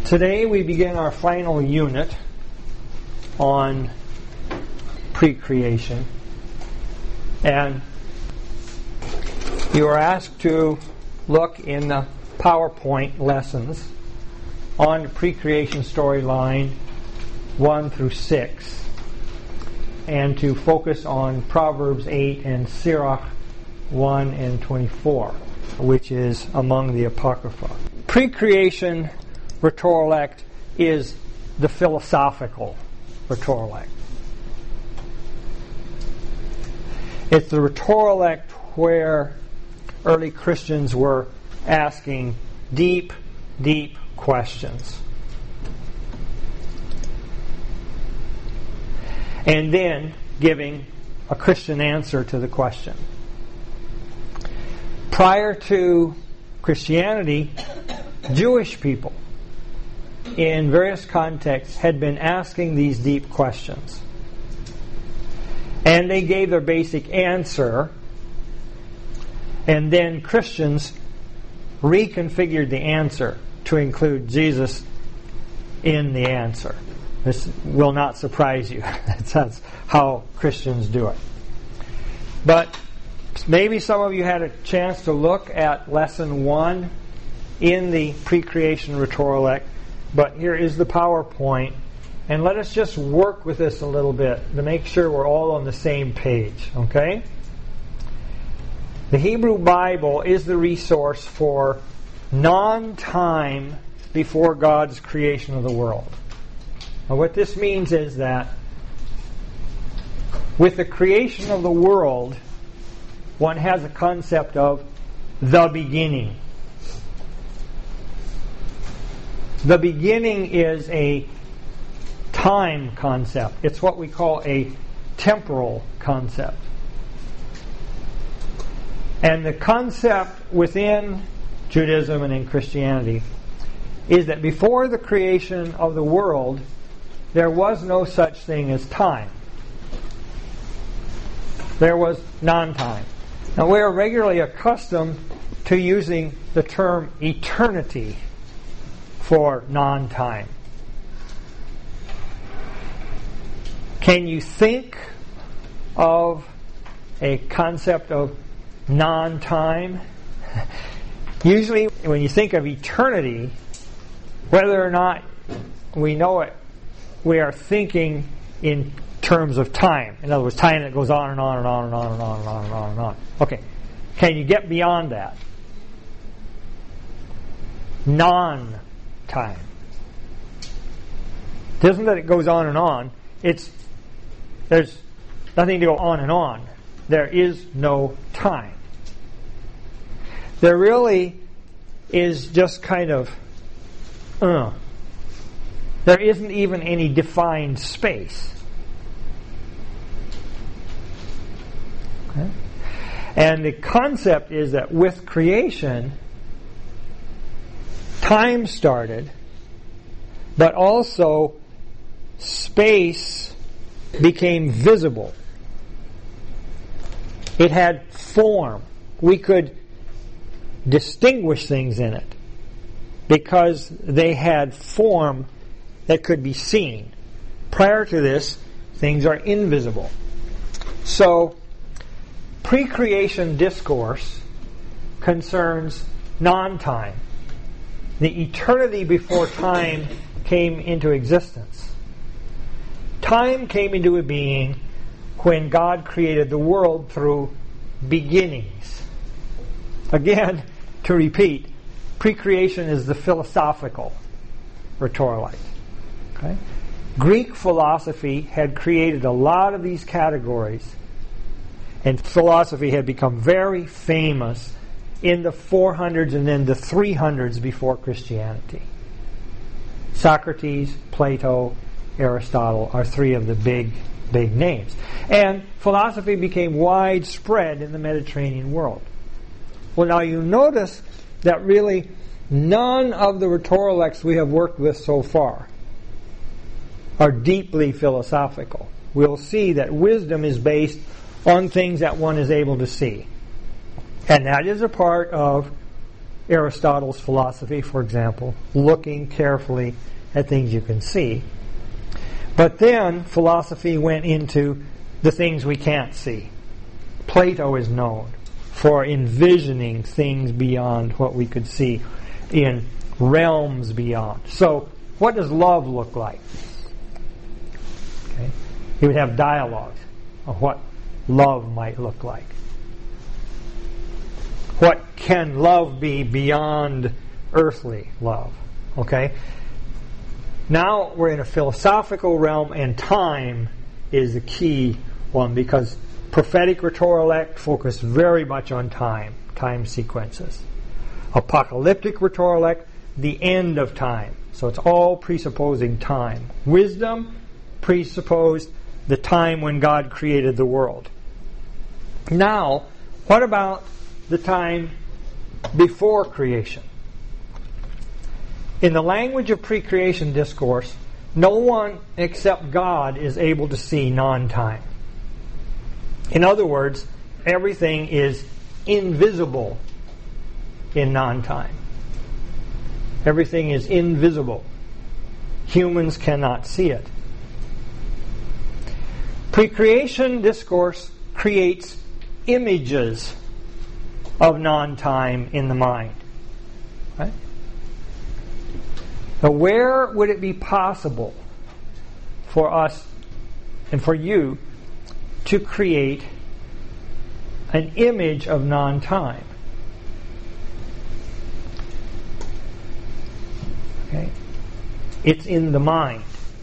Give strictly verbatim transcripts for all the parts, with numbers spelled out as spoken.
Today we begin our final unit on pre-creation, and you are asked to look in the PowerPoint lessons on the pre-creation storyline one through six, and to focus on Proverbs eight and Sirach one and twenty-four, which is among the Apocrypha. Pre-creation rhetorolect is the philosophical rhetorolect. It's the rhetorolect where early Christians were asking deep, deep questions. And then giving a Christian answer to the question. Prior to Christianity, Jewish people in various contexts had been asking these deep questions. And they gave their basic answer, and then Christians reconfigured the answer to include Jesus in the answer. This will not surprise you. That's how Christians do it. But maybe some of you had a chance to look at lesson one in the pre-creation rhetorolect, but here is the PowerPoint, and let us just work with this a little bit to make sure we're all on the same page, okay? The Hebrew Bible is the resource for non-time before God's creation of the world. Now, what this means is that with the creation of the world, one has a concept of the beginning. The beginning is a time concept. It's what we call a temporal concept. And the concept within Judaism and in Christianity is that before the creation of the world, there was no such thing as time. There was non-time. Now, we are regularly accustomed to using the term eternity for non-time. Can you think of a concept of non-time? Usually, when you think of eternity, whether or not we know it, we are thinking in terms of time. In other words, time that goes on and on and on and on and on and on and on and on. Okay. Can you get beyond that? Non-time. It isn't that it goes on and on. It's there's nothing to go on and on. There is no time. There really is just kind of uh, there isn't even any defined space. Okay? And the concept is that with creation, time started, but also space became visible. It had form. We could distinguish things in it because they had form that could be seen. Prior to this, things are invisible. So, pre-creation discourse concerns non-time. The eternity before time came into existence. Time came into a being when God created the world through beginnings. Again, to repeat, pre-creation is the philosophical rhetorolect. Okay? Greek philosophy had created a lot of these categories, and philosophy had become very famous in the four hundreds and then the three hundreds before Christianity. Socrates, Plato, Aristotle are three of the big, big names. And philosophy became widespread in the Mediterranean world. Well, now you notice that really none of the rhetorilects we have worked with so far are deeply philosophical. We'll see that wisdom is based on things that one is able to see. And that is a part of Aristotle's philosophy, for example, looking carefully at things you can see. But then philosophy went into the things we can't see. Plato is known for envisioning things beyond what we could see, in realms beyond. So, what does love look like? Okay. He would have dialogues of what love might look like. What can love be beyond earthly love? Okay? Now we're in a philosophical realm, and time is the key one, because prophetic rhetorelect focused very much on time, time sequences. Apocalyptic rhetorelect, the end of time. So it's all presupposing time. Wisdom presupposed the time when God created the world. Now, what about the time before creation? In the language of pre-creation discourse, no one except God is able to see non-time. In other words, everything is invisible in non-time. Everything is invisible. Humans cannot see it. Pre-creation discourse creates images of non-time in the mind. Right? So where would it be possible for us and for you to create an image of non-time? Okay. It's in the mind.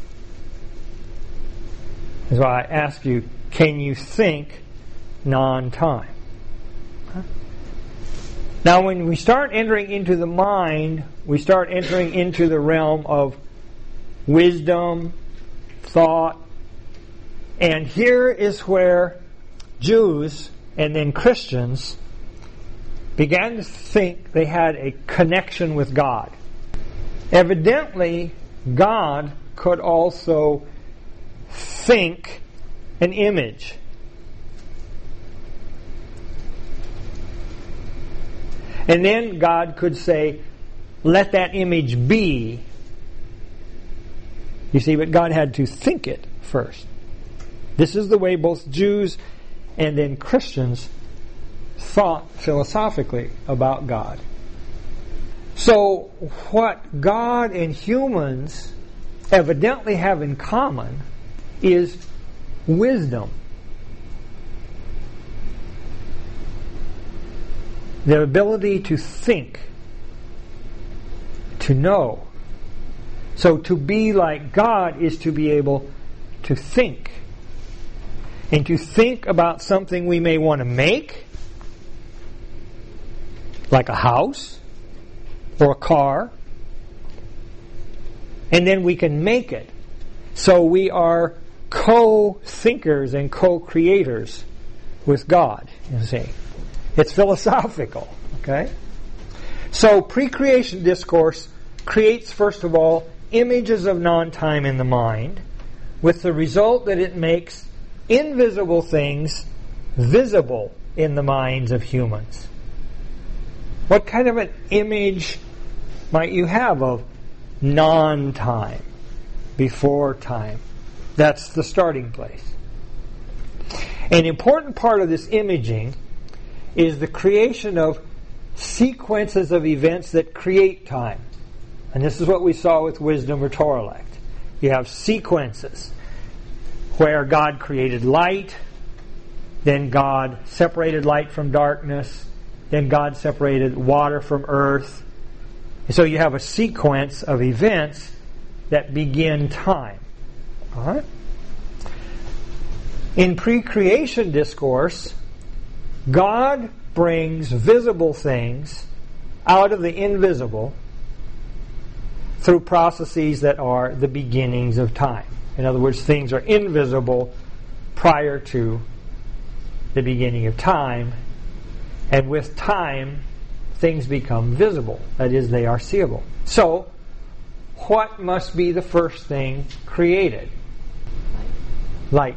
That's why I ask you, can you think non-time? Huh? Now when we start entering into the mind, we start entering into the realm of wisdom, thought, and here is where Jews and then Christians began to think they had a connection with God. Evidently, God could also think an image. And then God could say, let that image be. You see, but God had to think it first. This is the way both Jews and then Christians thought philosophically about God. So, what God and humans evidently have in common is wisdom. The ability to think, to know. So to be like God is to be able to think. And to think about something we may want to make, like a house or a car, and then we can make it. So we are co-thinkers and co-creators with God, you see. It's philosophical, okay? So pre-creation discourse creates, first of all, images of non-time in the mind, with the result that it makes invisible things visible in the minds of humans. What kind of an image might you have of non-time, before time? That's the starting place. An important part of this imaging is the creation of sequences of events that create time. And this is what we saw with wisdom rhetorelect. You have sequences where God created light, then God separated light from darkness, then God separated water from earth. And so you have a sequence of events that begin time. All right? In pre-creation discourse, God brings visible things out of the invisible through processes that are the beginnings of time. In other words, things are invisible prior to the beginning of time, and with time, things become visible. That is, they are seeable. So, what must be the first thing created? Light.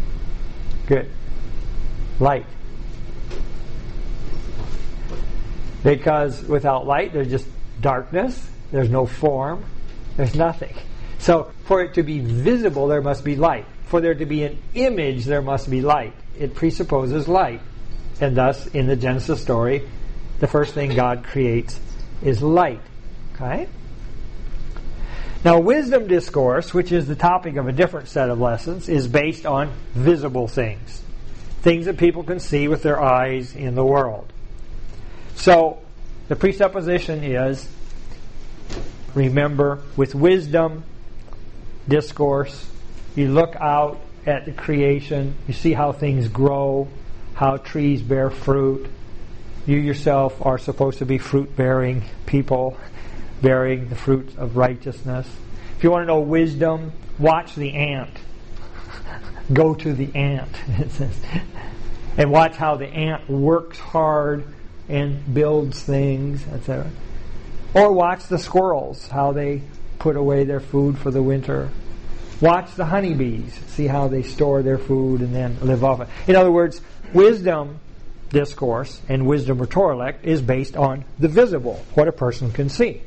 Good. Light. Because without light, there's just darkness. There's no form. There's nothing. So for it to be visible, there must be light. For there to be an image, there must be light. It presupposes light. And thus, in the Genesis story, the first thing God creates is light. Okay? Now, wisdom discourse, which is the topic of a different set of lessons, is based on visible things. Things that people can see with their eyes in the world. So, the presupposition is, remember, with wisdom discourse, you look out at the creation, you see how things grow, how trees bear fruit. You yourself are supposed to be fruit-bearing people, bearing the fruit of righteousness. If you want to know wisdom, watch the ant. Go to the ant, it says. And watch how the ant works hard and builds things, et cetera. Or watch the squirrels, how they put away their food for the winter. Watch the honeybees, see how they store their food and then live off it. In other words, wisdom discourse and wisdom rhetoric is based on the visible, what a person can see.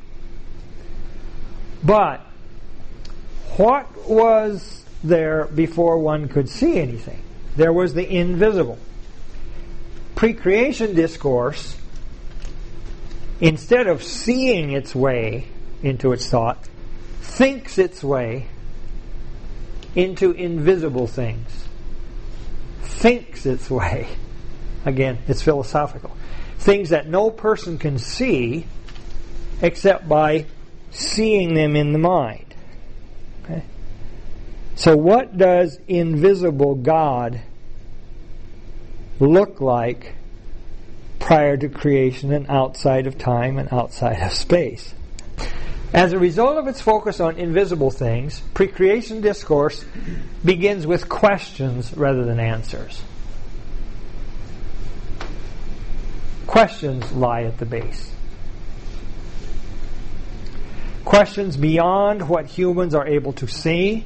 But what was there before one could see anything? There was the invisible. Pre-creation discourse, instead of seeing its way into its thought, thinks its way into invisible things. Thinks its way. Again, it's philosophical. Things that no person can see except by seeing them in the mind. Okay? So what does invisible God look like prior to creation and outside of time and outside of space? As a result of its focus on invisible things, pre-creation discourse begins with questions rather than answers. Questions lie at the base. Questions beyond what humans are able to see,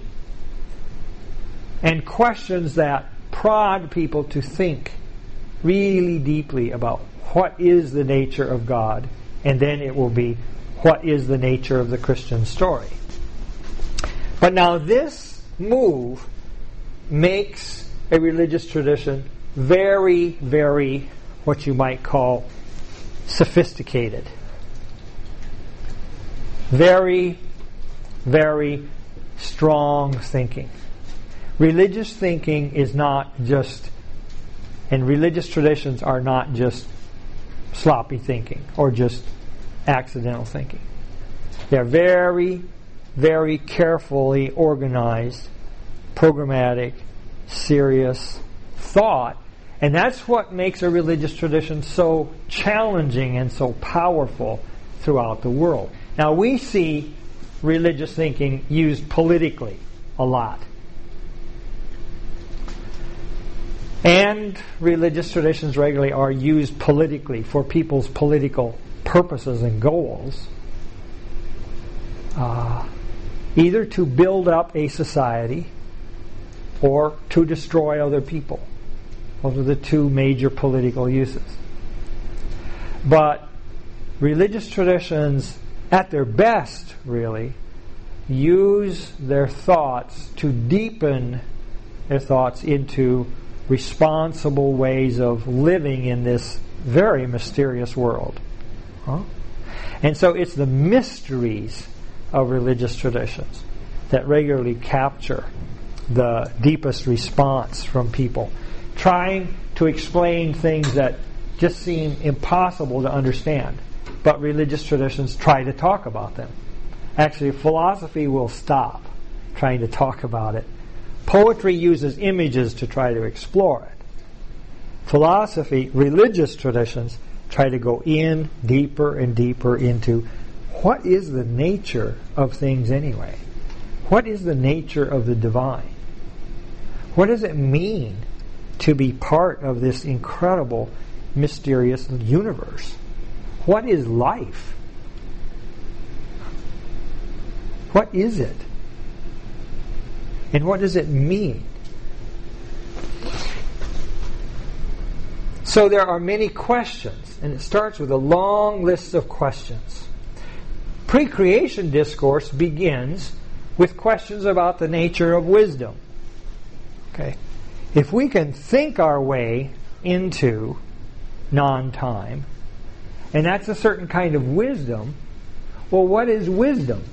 and questions that prod people to think really deeply about what is the nature of God, and then it will be what is the nature of the Christian story. But now this move makes a religious tradition very, very, what you might call, sophisticated. Very, very strong thinking. Religious thinking is not just, and religious traditions are not just sloppy thinking or just accidental thinking. They're very, very carefully organized, programmatic, serious thought. And that's what makes a religious tradition so challenging and so powerful throughout the world. Now, we see religious thinking used politically a lot. And religious traditions regularly are used politically for people's political purposes and goals, uh, either to build up a society or to destroy other people. Those are the two major political uses. But religious traditions, at their best, really, use their thoughts to deepen their thoughts into responsible ways of living in this very mysterious world. Huh? And so it's the mysteries of religious traditions that regularly capture the deepest response from people, trying to explain things that just seem impossible to understand. But religious traditions try to talk about them. Actually, philosophy will stop trying to talk about it. Poetry uses images to try to explore it. Philosophy, religious traditions, try to go in deeper and deeper into what is the nature of things anyway? What is the nature of the divine? What does it mean to be part of this incredible, mysterious universe? What is life? What is it? And what does it mean? So there are many questions, and it starts with a long list of questions. Pre-creation discourse begins with questions about the nature of wisdom. Okay. If we can think our way into non-time, and that's a certain kind of wisdom, well, what is wisdom?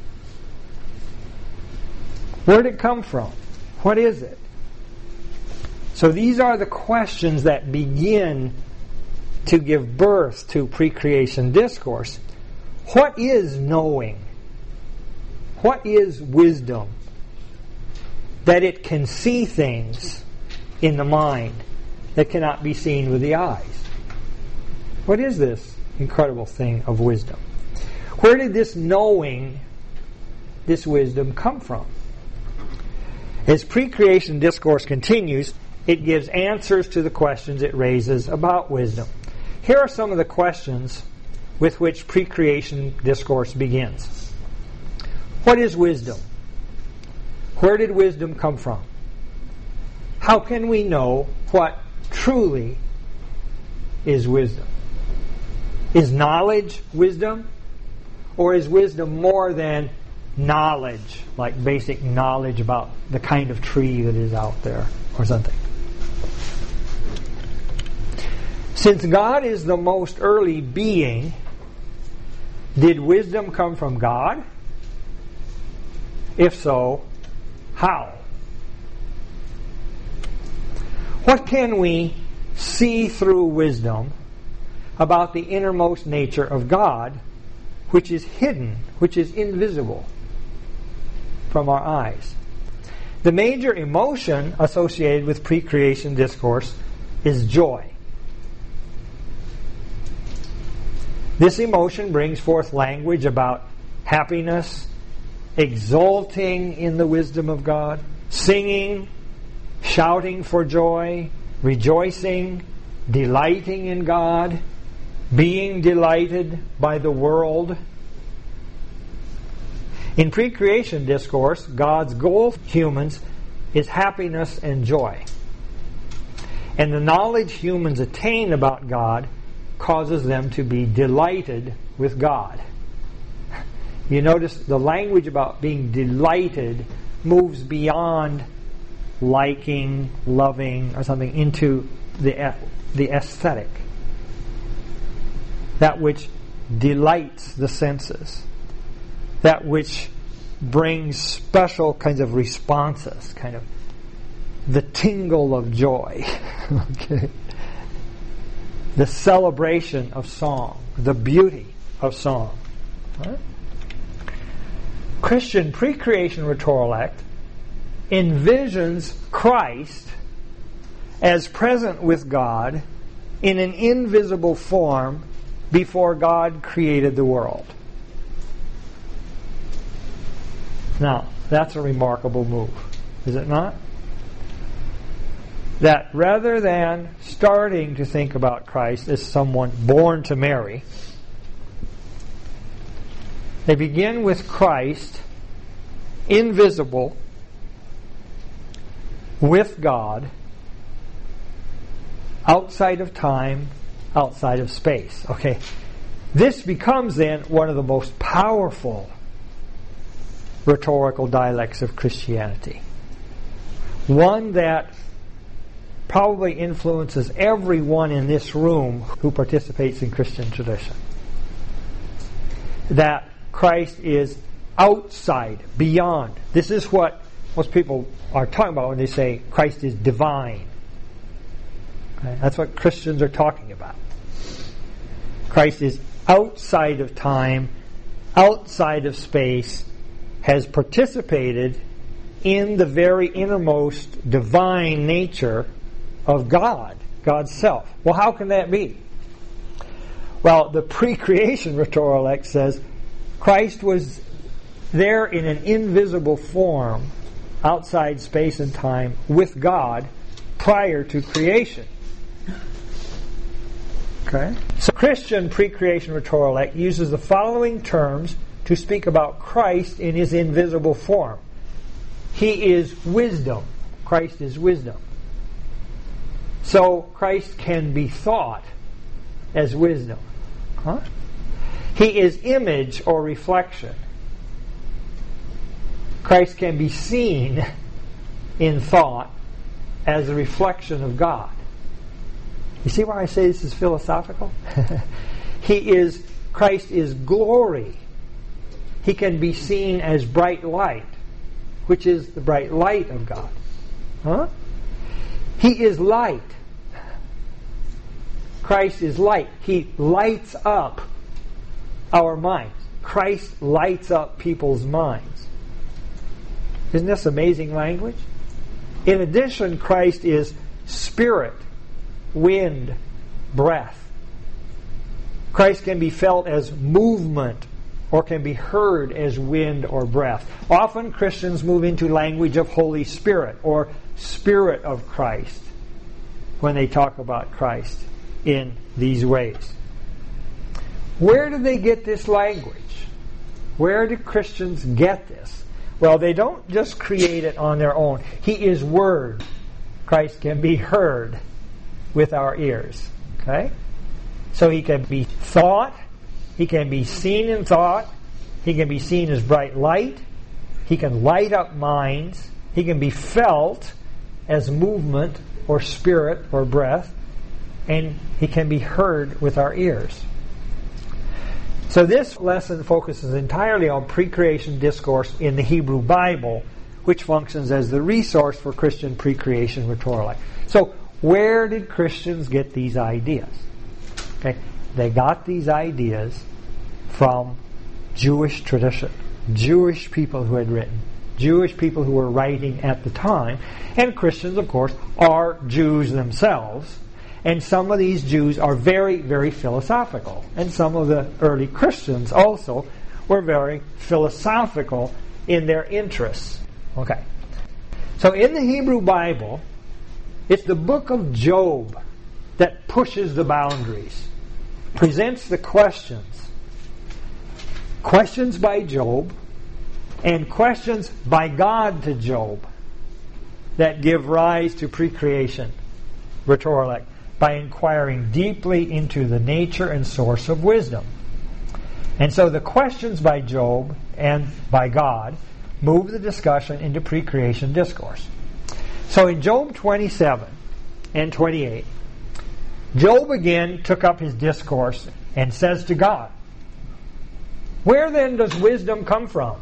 Where did it come from? What is it? So these are the questions that begin to give birth to pre-creation discourse. What is knowing? What is wisdom? That it can see things in the mind that cannot be seen with the eyes. What is this incredible thing of wisdom? Where did this knowing, this wisdom come from? As pre-creation discourse continues, it gives answers to the questions it raises about wisdom. Here are some of the questions with which pre-creation discourse begins. What is wisdom? Where did wisdom come from? How can we know what truly is wisdom? Is knowledge wisdom? Or is wisdom more than knowledge, like basic knowledge about the kind of tree that is out there or something? Since God is the most early being, did wisdom come from God? If so, how? What can we see through wisdom about the innermost nature of God, which is hidden, which is invisible from our eyes? The major emotion associated with pre-creation discourse is joy. This emotion brings forth language about happiness, exulting in the wisdom of God, singing, shouting for joy, rejoicing, delighting in God, being delighted by the world. In pre-creation discourse, God's goal for humans is happiness and joy. And the knowledge humans attain about God causes them to be delighted with God. You notice the language about being delighted moves beyond liking, loving, or something into the the aesthetic. That which delights the senses. That which brings special kinds of responses, kind of the tingle of joy. Okay. The celebration of song, the beauty of song. Right? Christian pre-creation rhetorolect envisions Christ as present with God in an invisible form before God created the world. Now, that's a remarkable move, is it not? That rather than starting to think about Christ as someone born to Mary, they begin with Christ invisible with God outside of time, outside of space. Okay, this becomes then one of the most powerful rhetorical dialects of Christianity. One that probably influences everyone in this room who participates in Christian tradition. That Christ is outside, beyond. This is what most people are talking about when they say Christ is divine. Okay? That's what Christians are talking about. Christ is outside of time, outside of space, has participated in the very innermost divine nature of God, God's self. Well, how can that be? Well, the pre-creation rhetorolect says Christ was there in an invisible form outside space and time with God prior to creation. Okay? So Christian pre-creation rhetorolect uses the following terms to speak about Christ in his invisible form. He is wisdom. Christ is wisdom. So Christ can be thought as wisdom. Huh? He is image or reflection. Christ can be seen in thought as a reflection of God. You see why I say this is philosophical? He is, Christ is glory. He can be seen as bright light, which is the bright light of God. Huh? He is light. Christ is light. He lights up our minds. Christ lights up people's minds. Isn't this amazing language? In addition, Christ is spirit, wind, breath. Christ can be felt as movement or can be heard as wind or breath. Often Christians move into language of Holy Spirit or Spirit of Christ when they talk about Christ in these ways. Where do they get this language? Where do Christians get this? Well, they don't just create it on their own. He is Word. Christ can be heard with our ears. Okay? So He can be thought. He can be seen in thought. He can be seen as bright light. He can light up minds. He can be felt as movement or spirit or breath. And He can be heard with our ears. So this lesson focuses entirely on pre-creation discourse in the Hebrew Bible, which functions as the resource for Christian pre-creation rhetoric. So where did Christians get these ideas? Okay, they got these ideas from Jewish tradition, Jewish people who had written, Jewish people who were writing at the time, and Christians, of course, are Jews themselves. And some of these Jews are very, very philosophical. And some of the early Christians also were very philosophical in their interests. Okay. So in the Hebrew Bible, it's the book of Job that pushes the boundaries, presents the questions. Questions by Job and questions by God to Job that give rise to pre-creation rhetoric, by inquiring deeply into the nature and source of wisdom. And so the questions by Job and by God move the discussion into pre-creation discourse. So in Job twenty-seven and twenty-eight, Job again took up his discourse and says to God, "Where then does wisdom come from?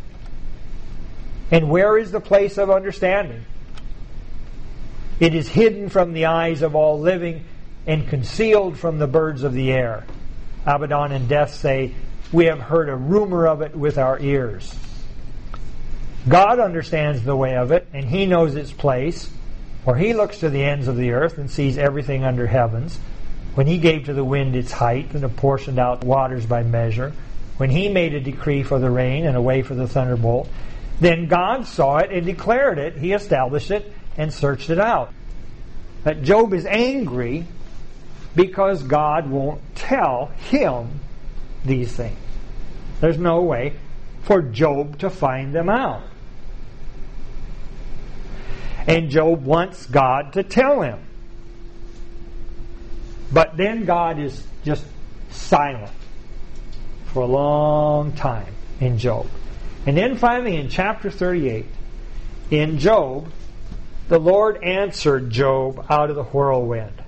And where is the place of understanding? It is hidden from the eyes of all living and concealed from the birds of the air." Abaddon and Death say, "We have heard a rumor of it with our ears." God understands the way of it, and He knows its place, for He looks to the ends of the earth and sees everything under heavens. When He gave to the wind its height and apportioned out waters by measure, when He made a decree for the rain and a way for the thunderbolt, then God saw it and declared it. He established it and searched it out. That Job is angry because God won't tell him these things. There's no way for Job to find them out. And Job wants God to tell him. But then God is just silent for a long time in Job. And then finally in chapter thirty-eight, in Job, the Lord answered Job out of the whirlwind.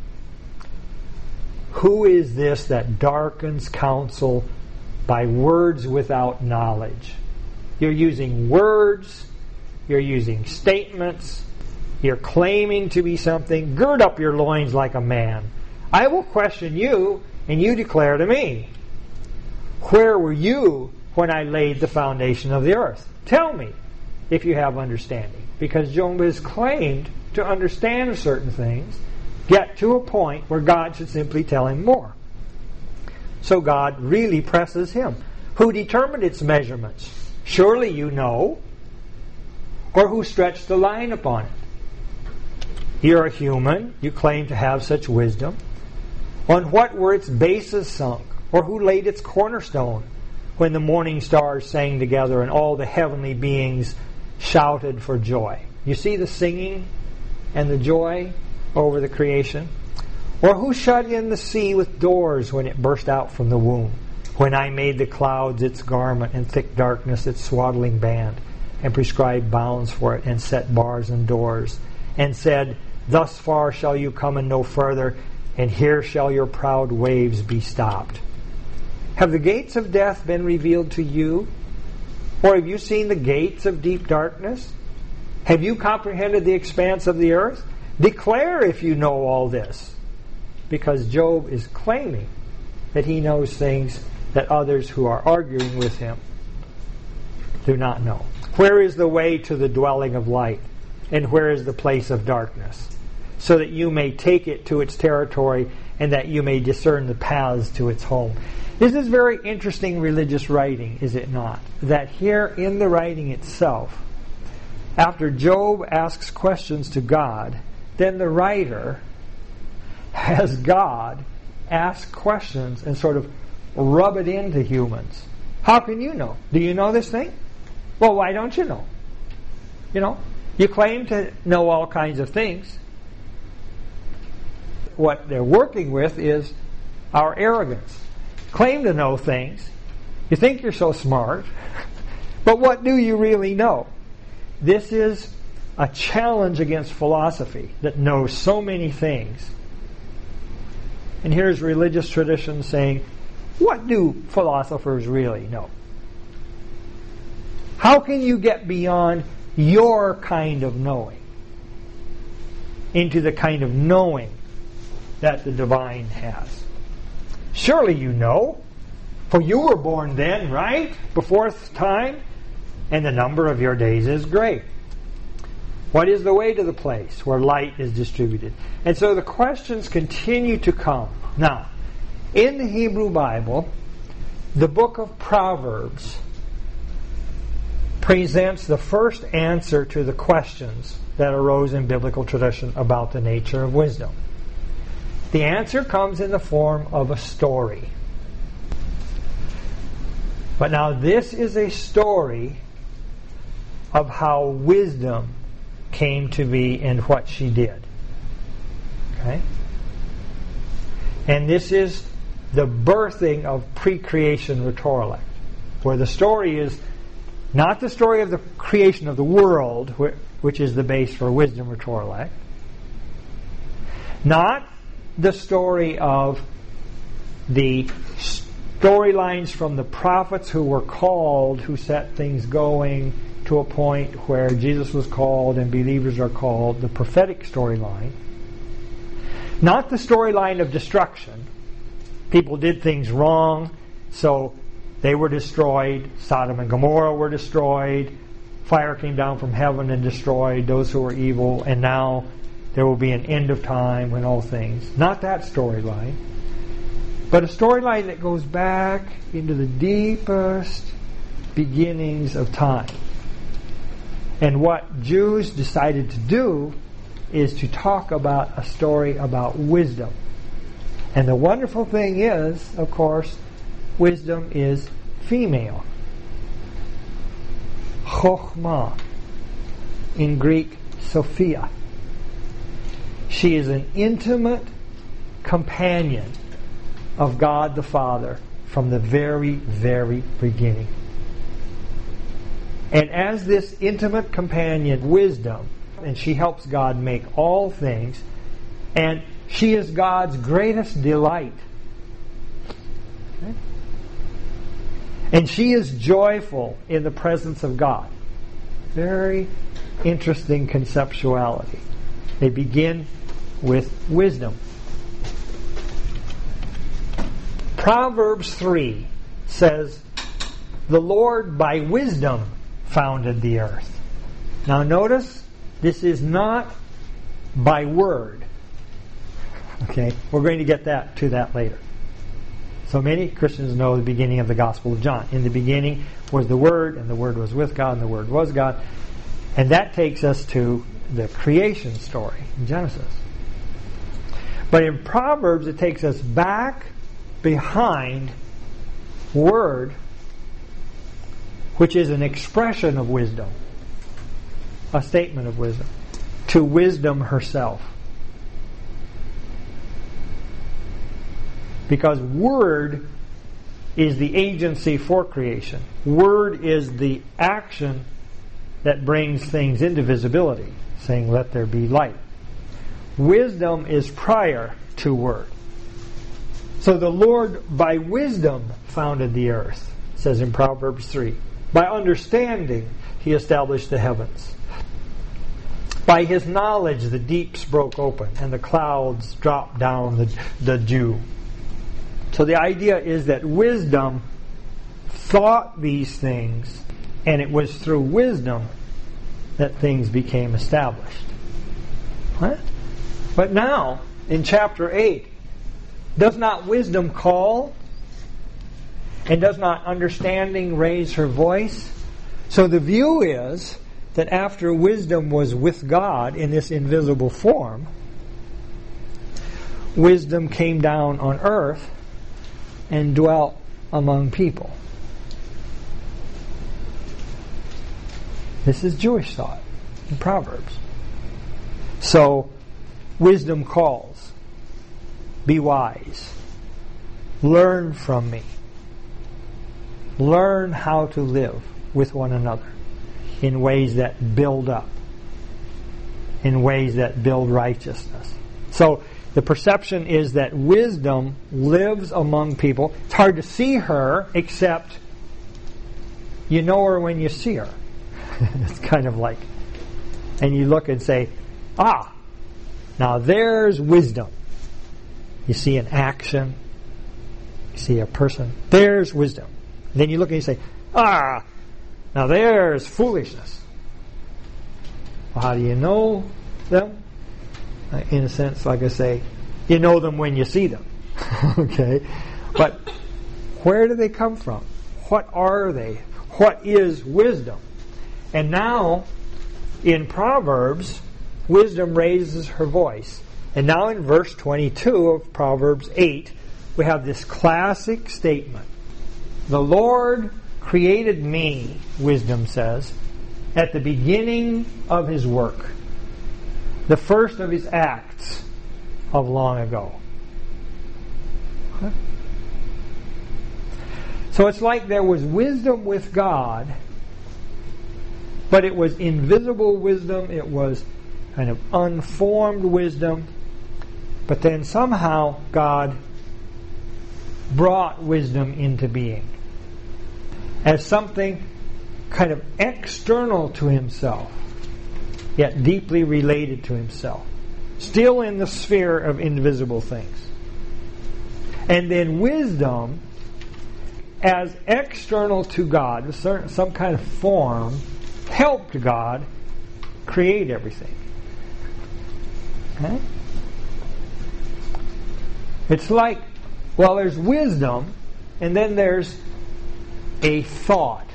"Who is this that darkens counsel by words without knowledge?" You're using words, you're using statements, you're claiming to be something. Gird up your loins like a man. I will question you, and you declare to me. Where were you when I laid the foundation of the earth? Tell me if you have understanding. Because Job has claimed to understand certain things, get to a point where God should simply tell him more. So God really presses him. Who determined its measurements? Surely you know. Or who stretched the line upon it? You're a human. You claim to have such wisdom. On what were its bases sunk? Or who laid its cornerstone? When the morning stars sang together and all the heavenly beings shouted for joy. You see the singing and the joy? over the creation? Or who shut in the sea with doors when it burst out from the womb? When I made the clouds its garment and thick darkness its swaddling band, and prescribed bounds for it, and set bars and doors, and said, thus far shall you come and no further, and here shall your proud waves be stopped. Have the gates of death been revealed to you? Or have you seen the gates of deep darkness? Have you comprehended the expanse of the earth? Declare if you know all this. Because Job is claiming that he knows things that others who are arguing with him do not know. Where is the way to the dwelling of light? And where is the place of darkness? So that you may take it to its territory, and that you may discern the paths to its home. This is very interesting religious writing, is it not? That here in the writing itself, after Job asks questions to God, then the writer has God ask questions and sort of rub it into humans. How can you know? Do you know this thing? Well, why don't you know? You know, you claim to know all kinds of things. What they're working with is our arrogance. Claim to know things. You think you're so smart, but what do you really know? This is a challenge against philosophy that knows so many things. And here's religious tradition saying, what do philosophers really know? How can you get beyond your kind of knowing into the kind of knowing that the divine has? Surely you know, for you were born then, right? Before time, and the number of your days is great. What is the way to the place where light is distributed? And so the questions continue to come. Now, in the Hebrew Bible, the book of Proverbs presents the first answer to the questions that arose in biblical tradition about the nature of wisdom. The answer comes in the form of a story. But now this is a story of how wisdom came to be and what she did. Okay? And this is the birthing of pre-creation rhetorolect, where the story is not the story of the creation of the world, which is the base for wisdom rhetorolect, not the story of the storylines from the prophets who were called, who set things going to a point where Jesus was called and believers are called, the prophetic storyline. Not the storyline of destruction. People did things wrong, so they were destroyed. Sodom and Gomorrah were destroyed. Fire came down from heaven and destroyed those who were evil, and now there will be an end of time when all things. Not that storyline, but a storyline that goes back into the deepest beginnings of time. And what Jews decided to do is to talk about a story about wisdom. And the wonderful thing is, of course, wisdom is female. Chokhmah, in Greek, Sophia. She is an intimate companion of God the Father from the very, very beginning. And as this intimate companion, wisdom, and she helps God make all things, and she is God's greatest delight. Okay? And she is joyful in the presence of God. Very interesting conceptuality. They begin with wisdom. Proverbs three says, "The Lord by wisdom founded the earth." Now notice, this is not by word. Okay, we're going to get that to that later. So many Christians know the beginning of the Gospel of John. In the beginning was the Word, and the Word was with God, and the Word was God. And that takes us to the creation story in Genesis. But in Proverbs, it takes us back behind Word, which is an expression of wisdom, a statement of wisdom, to wisdom herself. Because Word is the agency for creation. Word is the action that brings things into visibility, saying, let there be light. Wisdom is prior to Word. So the Lord, by wisdom, founded the earth, it says in Proverbs three. By understanding, He established the heavens. By His knowledge, the deeps broke open, and the clouds dropped down the, the dew. So the idea is that wisdom thought these things, and it was through wisdom that things became established. What? But now, in chapter eight, does not wisdom call? And does not understanding raise her voice? So the view is that after wisdom was with God in this invisible form, wisdom came down on earth and dwelt among people. This is Jewish thought in Proverbs. So, wisdom calls. Be wise. Learn from me. Learn how to live with one another in ways that build up, in ways that build righteousness. So, the perception is that wisdom lives among people. It's hard to see her, except you know her when you see her. It's kind of like, and you look and say, ah, now there's wisdom. You see an action, you see a person, there's wisdom. And then you look and you say, ah, now there's foolishness. Well, how do you know them? In a sense, like I say, you know them when you see them. Okay? But where do they come from? What are they? What is wisdom? And now, in Proverbs, wisdom raises her voice. And now in verse twenty-two of Proverbs eight, we have this classic statement. The Lord created me, wisdom says, at the beginning of His work, the first of His acts of long ago. Huh? So it's like there was wisdom with God, but it was invisible wisdom, it was kind of unformed wisdom, but then somehow God brought wisdom into being as something kind of external to Himself, yet deeply related to Himself, still in the sphere of invisible things. And then wisdom, as external to God, some kind of form, helped God create everything. Okay? It's like, well, there's wisdom, and then there's a thought.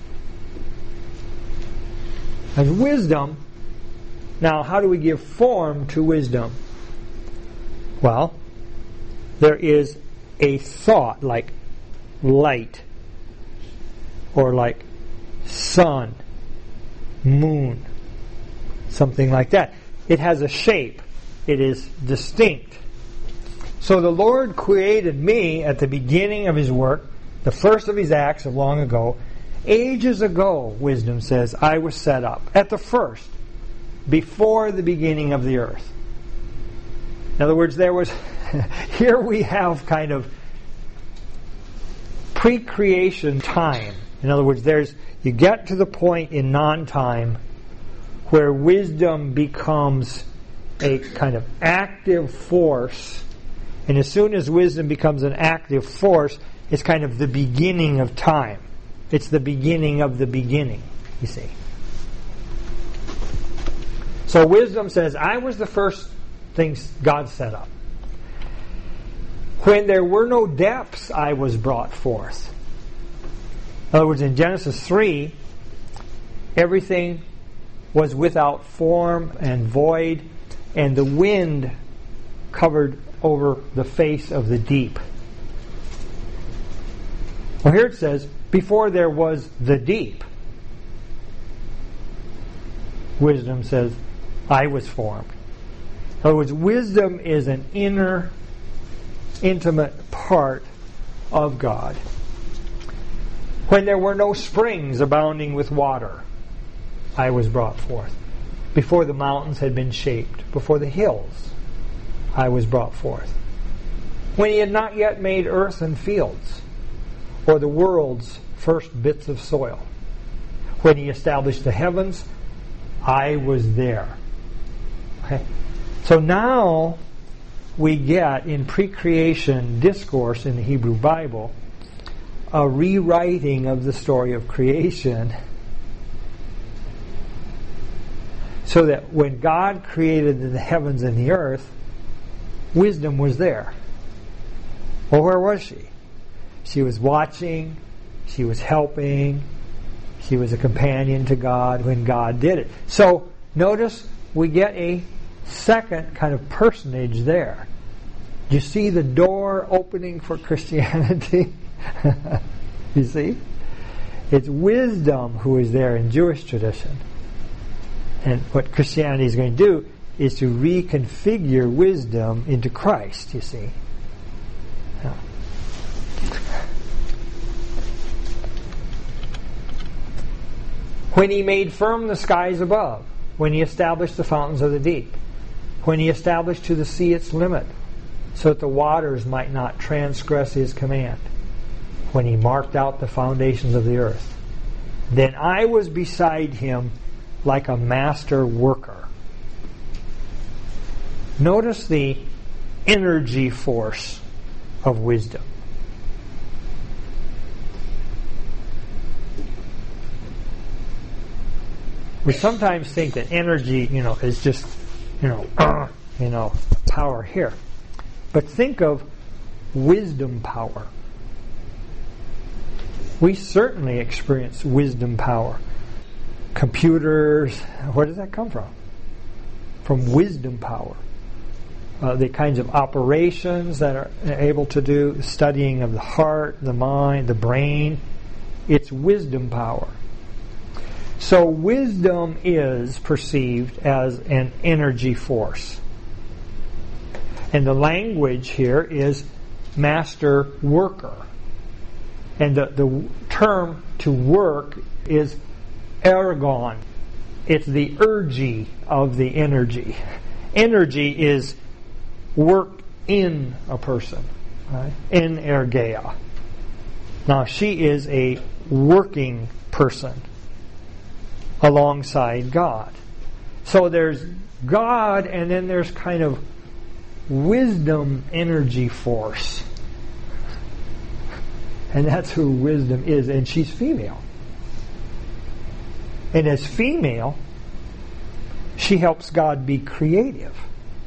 There's wisdom. Now, how do we give form to wisdom? Well, there is a thought, like light, or like sun, moon, something like that. It has a shape. It is distinct. So the Lord created me at the beginning of His work, the first of His acts of long ago. Ages ago, wisdom says, I was set up. At the first, before the beginning of the earth. In other words, there was, here we have kind of pre-creation time. In other words, there's, you get to the point in non-time where wisdom becomes a kind of active force, and as soon as wisdom becomes an active force, it's kind of the beginning of time. It's the beginning of the beginning, you see. So wisdom says, I was the first things God set up. When there were no depths, I was brought forth. In other words, in Genesis three, everything was without form and void, and the wind covered over the face of the deep. Well, here it says, before there was the deep, wisdom says, I was formed. In other words, wisdom is an inner intimate part of God. When there were no springs abounding with water, I was brought forth. Before the mountains had been shaped, before the hills, I was brought forth. When he had not yet made earth and fields, or the world's first bits of soil. When he established the heavens, I was there. Okay? So now we get in pre-creation discourse in the Hebrew Bible a rewriting of the story of creation, so that when God created the heavens and the earth, wisdom was there. Well, where was she? She was watching, she was helping, she was a companion to God when God did it. So notice we get a second kind of personage there. Do you see the door opening for Christianity? You see? It's wisdom who is there in Jewish tradition. And what Christianity is going to do is to reconfigure wisdom into Christ, you see. Yeah. When he made firm the skies above, when he established the fountains of the deep, when he established to the sea its limit, so that the waters might not transgress his command, when he marked out the foundations of the earth, then I was beside him like a master worker. Notice the energy force of wisdom. We sometimes think that energy, you know, is just, you know, uh, you know, power here. But think of wisdom power. We certainly experience wisdom power. Computers, where does that come from? From wisdom power. Uh, the kinds of operations that are able to do, studying of the heart, the mind, the brain, it's wisdom power. So wisdom is perceived as an energy force. And the language here is master worker. And the, the term to work is ergon. It's the ergy of the energy. Energy is work in a person. Right? Energeia. Now she is a working person alongside God. So there's God, and then there's kind of wisdom energy force. And that's who wisdom is, and she's female. And as female, she helps God be creative,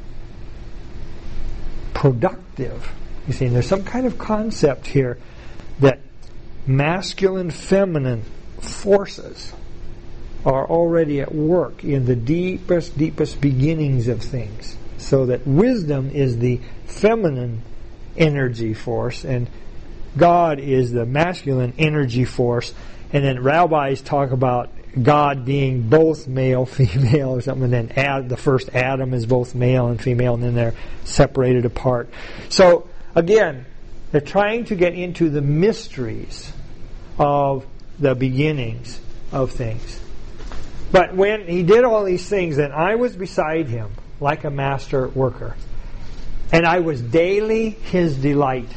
productive. You see, and there's some kind of concept here that masculine, feminine forces are already at work in the deepest, deepest beginnings of things. So that wisdom is the feminine energy force, and God is the masculine energy force. And then rabbis talk about God being both male, female, or something, and then Ad, the first Adam is both male and female, and then they're separated apart. So, again, they're trying to get into the mysteries of the beginnings of things. But when he did all these things, then I was beside him like a master worker, and I was daily his delight,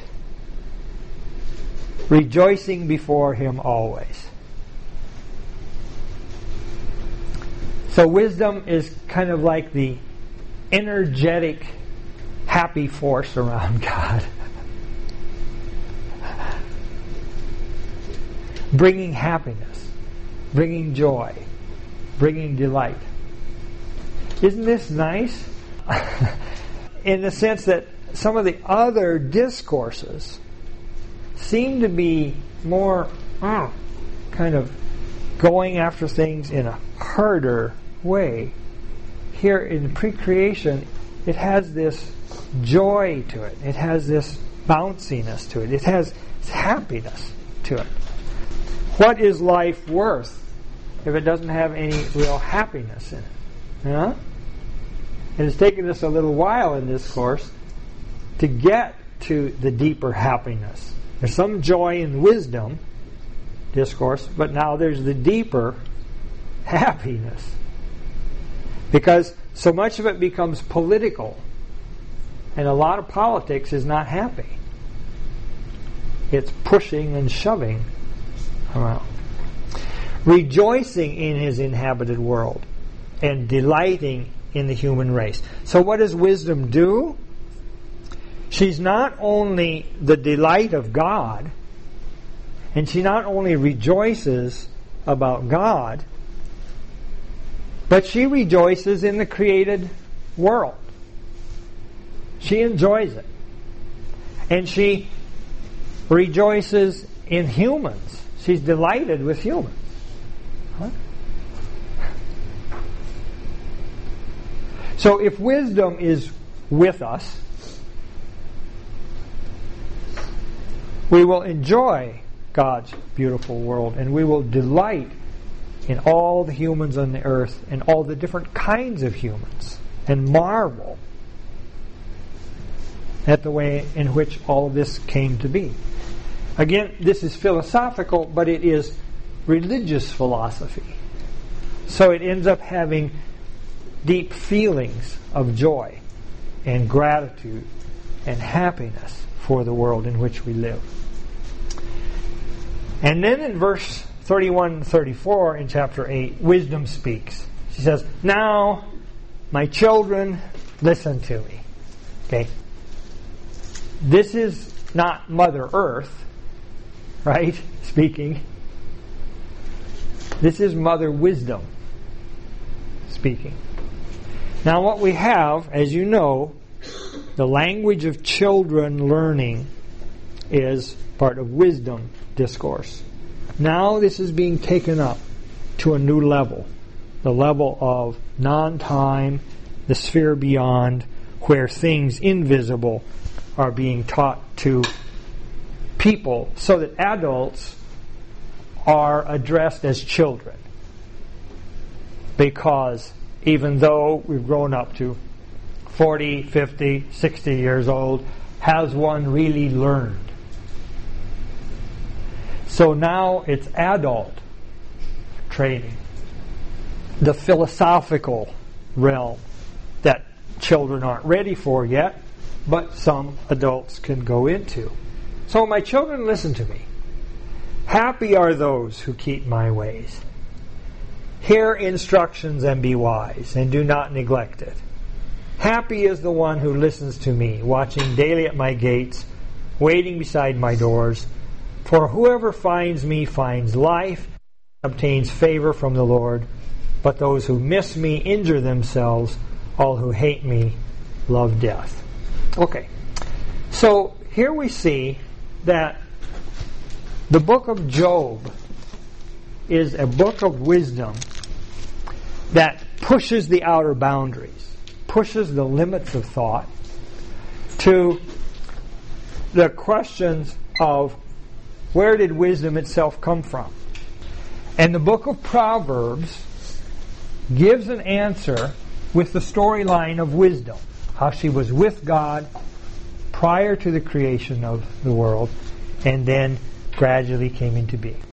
rejoicing before him always. So wisdom is kind of like the energetic, happy force around God. Bringing happiness, bringing joy, bringing delight. Isn't this nice? In the sense that some of the other discourses seem to be more uh, kind of going after things in a harder way. Here in pre-creation, it has this joy to it. It has this bounciness to it. It has happiness to it. What is life worth if it doesn't have any real happiness in it? You know? And it's taken us a little while in this course to get to the deeper happiness. There's some joy in wisdom discourse, but now there's the deeper happiness. Because so much of it becomes political, and a lot of politics is not happy. It's pushing and shoving around. Rejoicing in his inhabited world and delighting in the human race. So what does wisdom do? She's not only the delight of God, and she not only rejoices about God, but she rejoices in the created world. She enjoys it. And she rejoices in humans. She's delighted with humans. Huh? So if wisdom is with us, we will enjoy God's beautiful world, and we will delight in all the humans on the earth and all the different kinds of humans, and marvel at the way in which all of this came to be. Again, this is philosophical, but it is religious philosophy. So it ends up having deep feelings of joy and gratitude and happiness for the world in which we live. And then in verse thirty-one and thirty-four in chapter eight, wisdom speaks. She says, "Now, my children, listen to me." Okay. This is not Mother Earth, right, speaking. This is Mother Wisdom speaking. Now what we have, as you know, the language of children learning is part of wisdom discourse. Now this is being taken up to a new level, the level of non-time, the sphere beyond, where things invisible are being taught to people, so that adults are addressed as children. Because even though we've grown up to forty, fifty, sixty years old, has one really learned? So now it's adult training, the philosophical realm that children aren't ready for yet, but some adults can go into. So my children, listen to me. Happy are those who keep my ways. Hear instructions and be wise, and do not neglect it. Happy is the one who listens to me, watching daily at my gates, waiting beside my doors. For whoever finds me finds life, obtains favor from the Lord. But those who miss me injure themselves. All who hate me love death. Okay, so here we see that the book of Job is a book of wisdom that pushes the outer boundaries, pushes the limits of thought to the questions of where did wisdom itself come from. And the book of Proverbs gives an answer with the storyline of wisdom, how she was with God prior to the creation of the world and then gradually came into being.